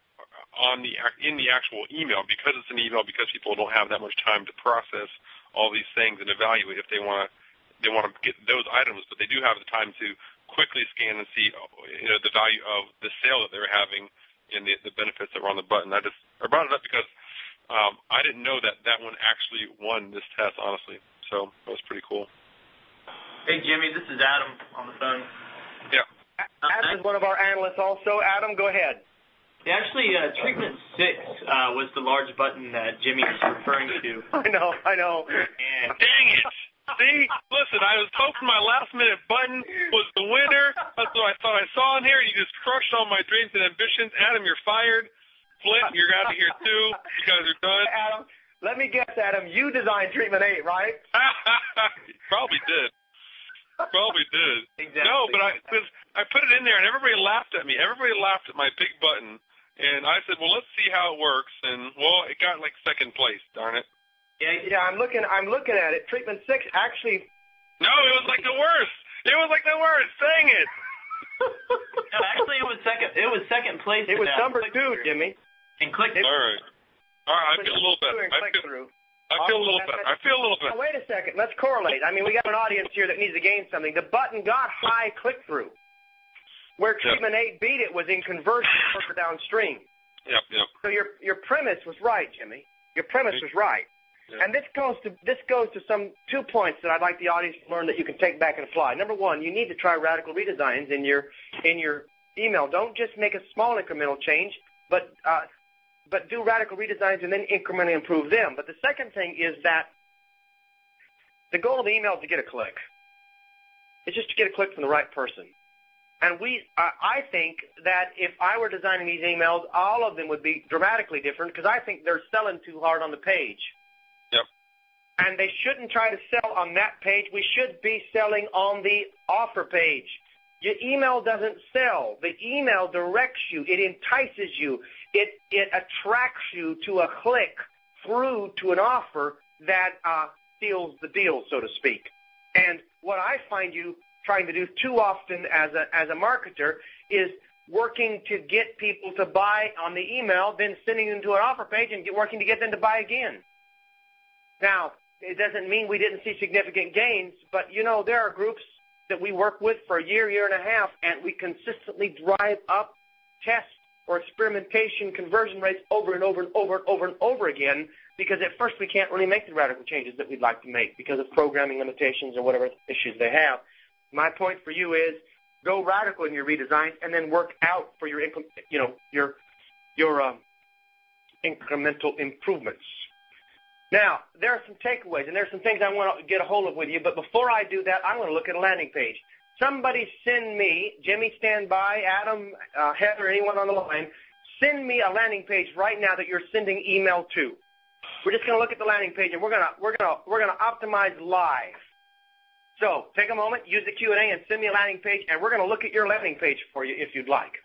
on the in the actual email, because it's an email, because people don't have that much time to process all these things and evaluate if they want to they want to get those items, but they do have the time to quickly scan and see, you know, the value of the sale that they're having and the, the benefits that were on the button. I just I brought it up because um, I didn't know that that one actually won this test, honestly. So that was pretty cool. Hey, Jimmy, this is Adam on the phone. Yeah. Adam is one of our analysts also. Adam, go ahead. Yeah, actually, uh, treatment six uh, was the large button that Jimmy is referring to. I know, I know. And dang it! See, listen, I was hoping my last-minute button was the winner. That's what I thought I saw in here. You just crushed all my dreams and ambitions. Adam, you're fired. Flint, you're out of here, too. You guys are done. Adam, let me guess, Adam, you designed Treatment eight, right? Probably did. Probably did. Exactly. No, but I, cause I put it in there, and everybody laughed at me. Everybody laughed at my big button. And I said, well, let's see how it works. And, well, it got, like, second place, darn it. Yeah, yeah, I'm looking. I'm looking at it. Treatment six actually. No, it was like the worst. It was like the worst. Dang it. No, actually, it was second. It was second place. It was uh, number two, Jimmy. And click. All right. All right. I feel a little better. I feel, I feel a little better. I feel a little better. Now, wait a second. Let's correlate. I mean, we got an audience here that needs to gain something. The button got high click through. Where Treatment eight beat it was in conversion further downstream. Yep. Yep. So your your premise was right, Jimmy. Your premise was right. Yeah. And this goes to this goes to some two points that I'd like the audience to learn that you can take back and apply. Number one, you need to try radical redesigns in your in your email. Don't just make a small incremental change, but uh, but do radical redesigns and then incrementally improve them. But the second thing is that the goal of the email is to get a click. It's just to get a click from the right person. And we, uh, I think that if I were designing these emails, all of them would be dramatically different because I think they're selling too hard on the page. Yep. And they shouldn't try to sell on that page. We should be selling on the offer page. Your email doesn't sell. The email directs you. It entices you. It it attracts you to a click through to an offer that uh, seals the deal, so to speak. And what I find you trying to do too often as a as a marketer is working to get people to buy on the email, then sending them to an offer page and get, working to get them to buy again. Now, it doesn't mean we didn't see significant gains, but, you know, there are groups that we work with for a year, year and a half, and we consistently drive up test or experimentation conversion rates over and over and over and over and over again because at first we can't really make the radical changes that we'd like to make because of programming limitations or whatever issues they have. My point for you is go radical in your redesigns and then work out for your, you know, your your um, incremental improvements. Now, there are some takeaways, and there are some things I want to get a hold of with you, but before I do that, I'm going to look at a landing page. Somebody send me, Jimmy, stand by, Adam, uh, Heather, anyone on the line, send me a landing page right now that you're sending email to. We're just going to look at the landing page, and we're going to we're going to we're going to optimize live. So take a moment, use the Q and A, and send me a landing page, and we're going to look at your landing page for you if you'd like.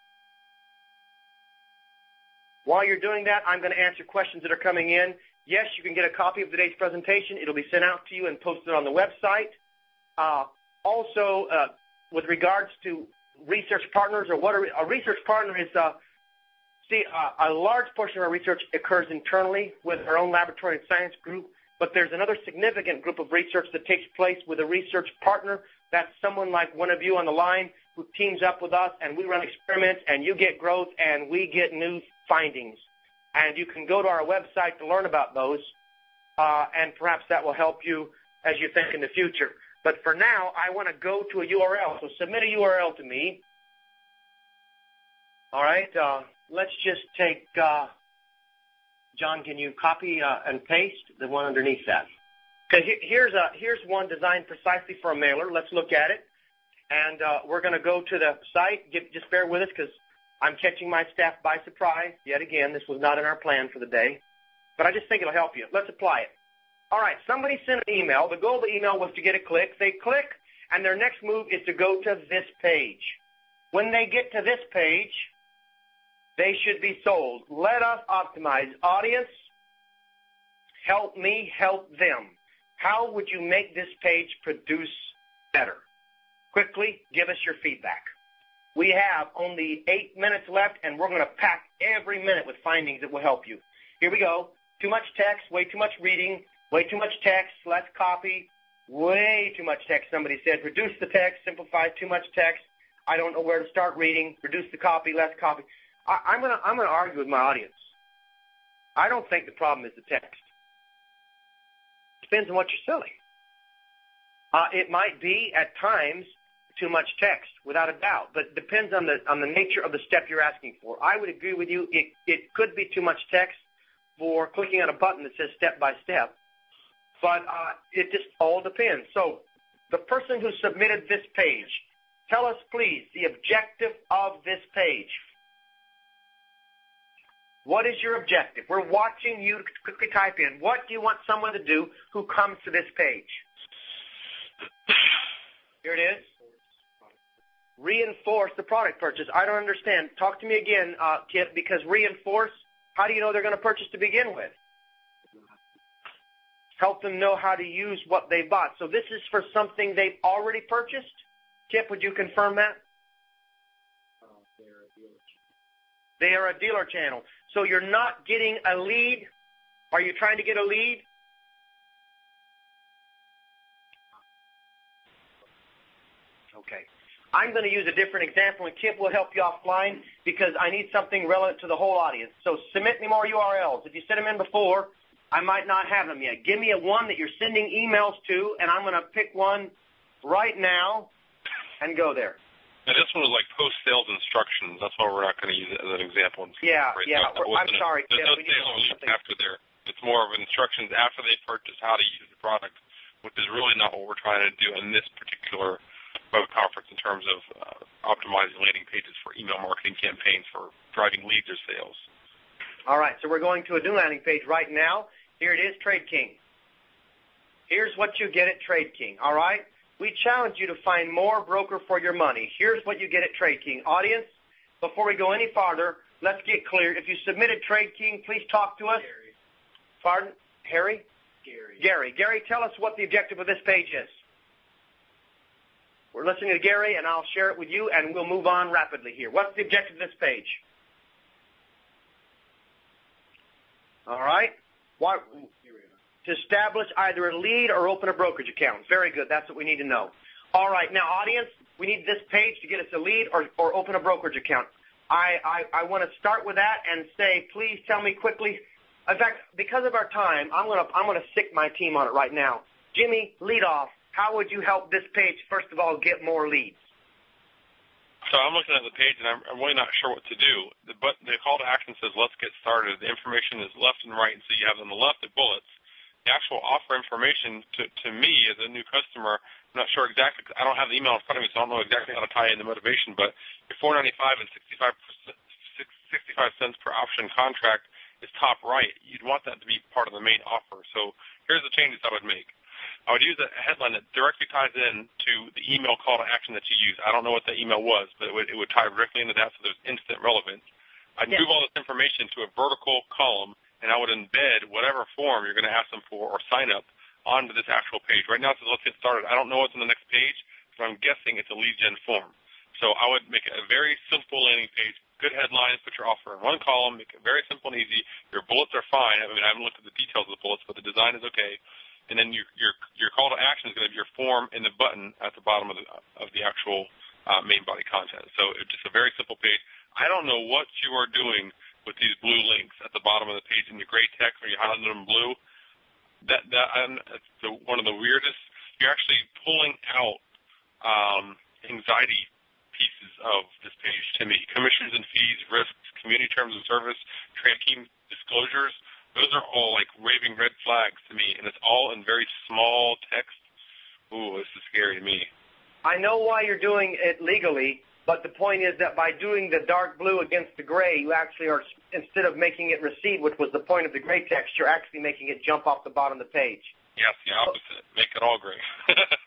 While you're doing that, I'm going to answer questions that are coming in. Yes, you can get a copy of today's presentation. It'll be sent out to you and posted on the website. Uh, also, uh, with regards to research partners, or what a, a research partner is, uh, see, uh, a large portion of our research occurs internally with our own laboratory and science group, but there's another significant group of research that takes place with a research partner. That's someone like one of you on the line who teams up with us, and we run experiments, and you get growth, and we get new findings. And you can go to our website to learn about those, uh, and perhaps that will help you as you think in the future. But for now, I want to go to a U R L. So submit a U R L to me. All right. Uh, let's just take, uh, John, can you copy uh, and paste the one underneath that? Okay, here's, a, here's one designed precisely for a mailer. Let's look at it. And uh, we're going to go to the site. Get, just bear with us because I'm catching my staff by surprise. Yet again, this was not in our plan for the day. But I just think it'll help you. Let's apply it. All right, somebody sent an email. The goal of the email was to get a click. They click, and their next move is to go to this page. When they get to this page, they should be sold. Let us optimize. Audience, help me help them. How would you make this page produce better? Quickly, give us your feedback. We have only eight minutes left, and we're going to pack every minute with findings that will help you. Here we go. Too much text, way too much reading, way too much text, less copy, way too much text. Somebody said, reduce the text, simplify, too much text. I don't know where to start reading, reduce the copy, less copy. I, I'm going to I'm going to argue with my audience. I don't think the problem is the text. Depends on what you're selling. Uh, it might be, at times, too much text, without a doubt, but it depends on the on the nature of the step you're asking for. I would agree with you. It, it could be too much text for clicking on a button that says step by step, but uh, it just all depends. So the person who submitted this page, tell us, please, the objective of this page. What is your objective? We're watching you quickly type in. What do you want someone to do who comes to this page? Here it is. Reinforce the product purchase. I don't understand. Talk to me again, uh, Kip, because reinforce, how do you know they're going to purchase to begin with? Help them know how to use what they bought. So this is for something they've already purchased? Kip, would you confirm that? Uh, they're a dealer channel. They are a dealer channel. So you're not getting a lead? Are you trying to get a lead? Okay. I'm going to use a different example, and Kip will help you offline because I need something relevant to the whole audience. So submit me more U R Ls. If you sent them in before, I might not have them yet. Give me a one that you're sending emails to, and I'm going to pick one right now and go there. Now, this one was like post-sales instructions. That's why we're not going to use it as an example. Yeah, right yeah. I'm a, sorry, There's Kip. no sales after there. It's more of instructions after they purchase how to use the product, which is really not what we're trying to do in this particular web conference in terms of uh, optimizing landing pages for email marketing campaigns for driving leads or sales. All right, so we're going to a new landing page right now. Here it is, Trade King. Here's what you get at Trade King, all right? We challenge you to find more broker for your money. Here's what you get at Trade King. Audience, before we go any farther, let's get clear. If you submitted Trade King, please talk to us. Gary. Pardon? Harry? Gary. Gary. Gary, tell us what the objective of this page is. We're listening to Gary, and I'll share it with you, and we'll move on rapidly here. What's the objective of this page? All right. What? To establish either a lead or open a brokerage account. Very good. That's what we need to know. All right. Now, audience, we need this page to get us a lead or, or open a brokerage account. I, I, I want to start with that and say, please tell me quickly. In fact, because of our time, I'm going to I'm going to sick my team on it right now. Jimmy, lead off. How would you help this page, first of all, get more leads? So I'm looking at the page, and I'm, I'm really not sure what to do. The, but the call to action says, let's get started. The information is left and right, and so you have on the left the bullets. The actual offer information to, to me as a new customer, I'm not sure exactly. I don't have the email in front of me, so I don't know exactly how to tie in the motivation, but your four ninety-five and sixty-five, sixty-five cents per option contract is top right. You'd want that to be part of the main offer. So here's the changes I would make. I would use a headline that directly ties in to the email call to action that you use. I don't know what the email was, but it would, it would tie directly into that, so there's instant relevance. I'd yeah. move all this information to a vertical column, and I would embed whatever form you're going to ask them for or sign up onto this actual page. Right now it says, let's get started. I don't know what's on the next page, but I'm guessing it's a lead gen form. So I would make it a very simple landing page, good headlines, put your offer in one column, make it very simple and easy. Your bullets are fine. I mean, I haven't looked at the details of the bullets, but the design is okay. And then your your your call to action is going to be your form and the button at the bottom of the of the actual uh, main body content. So it's just a very simple page. I don't know what you are doing with these blue links at the bottom of the page in your gray text where you highlighted them blue. That that um, it's the, one of the weirdest. You're actually pulling out um, anxiety pieces of this page to me. Commissions and fees, risks, community terms of service, tracking disclosures. Those are all like raving red flags to me, and it's all in very small text. Ooh, this is scary to me. I know why you're doing it legally, but the point is that by doing the dark blue against the gray, you actually are, instead of making it recede, which was the point of the gray text, you're actually making it jump off the bottom of the page. Yes, the opposite. Make it all gray. and,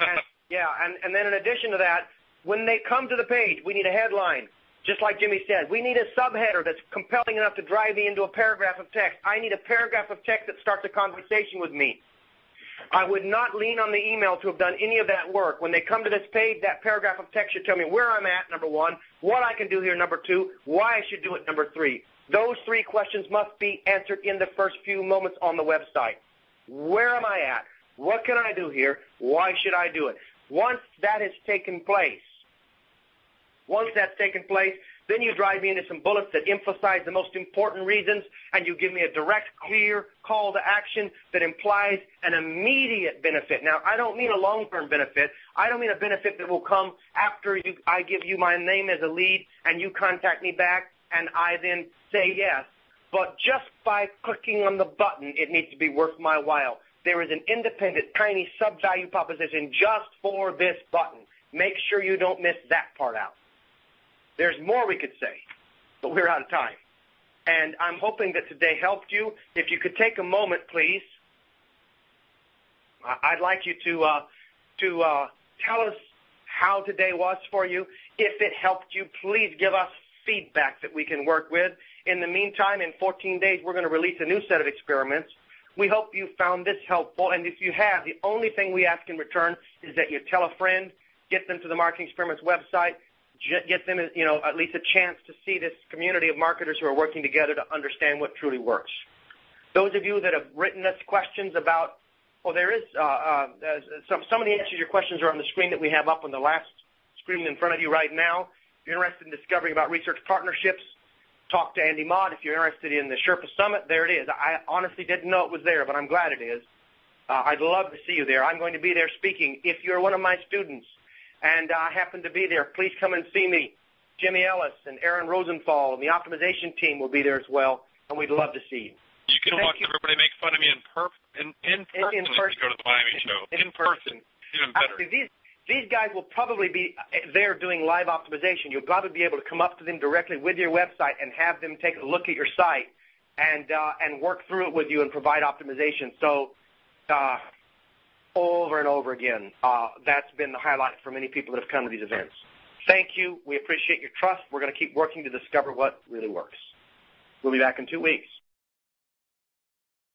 Yeah, and, and then in addition to that, when they come to the page, we need a headline. Just like Jimmy said, we need a subheader that's compelling enough to drive me into a paragraph of text. I need a paragraph of text that starts a conversation with me. I would not lean on the email to have done any of that work. When they come to this page, that paragraph of text should tell me where I'm at, number one, what I can do here, number two, why I should do it, number three. Those three questions must be answered in the first few moments on the website. Where am I at? What can I do here? Why should I do it? Once that has taken place, Once that's taken place, then you drive me into some bullets that emphasize the most important reasons, and you give me a direct, clear call to action that implies an immediate benefit. Now, I don't mean a long-term benefit. I don't mean a benefit that will come after you, I give you my name as a lead and you contact me back and I then say yes. But just by clicking on the button, it needs to be worth my while. There is an independent, tiny sub-value proposition just for this button. Make sure you don't miss that part out. There's more we could say, but we're out of time. And I'm hoping that today helped you. If you could take a moment, please, I'd like you to uh, to uh, tell us how today was for you. If it helped you, please give us feedback that we can work with. In the meantime, in fourteen days, we're going to release a new set of experiments. We hope you found this helpful. And if you have, the only thing we ask in return is that you tell a friend, get them to the Marketing Experiments website, get them, you know, at least a chance to see this community of marketers who are working together to understand what truly works. Those of you that have written us questions about, well, there is uh, uh, some, some of the answers to your questions are on the screen that we have up on the last screen in front of you right now. If you're interested in discovering about research partnerships, talk to Andy Mott. If you're interested in the Sherpa Summit, there it is. I honestly didn't know it was there, but I'm glad it is. Uh, I'd love to see you there. I'm going to be there speaking. If you're one of my students, and I uh, happen to be there, please come and see me. Jimmy Ellis and Aaron Rosenthal and the optimization team will be there as well, and we'd love to see you. You can Thank watch you. everybody make fun of me in, perf- in, in person in, in if person. you go to the Miami show. In, in person. Even better. Actually, these, these guys will probably be there doing live optimization. You'll probably be able to come up to them directly with your website and have them take a look at your site and uh, and work through it with you and provide optimization. So uh, over and over again, uh, that's been the highlight for many people that have come to these events. Thank you. We appreciate your trust. We're going to keep working to discover what really works. We'll be back in two weeks.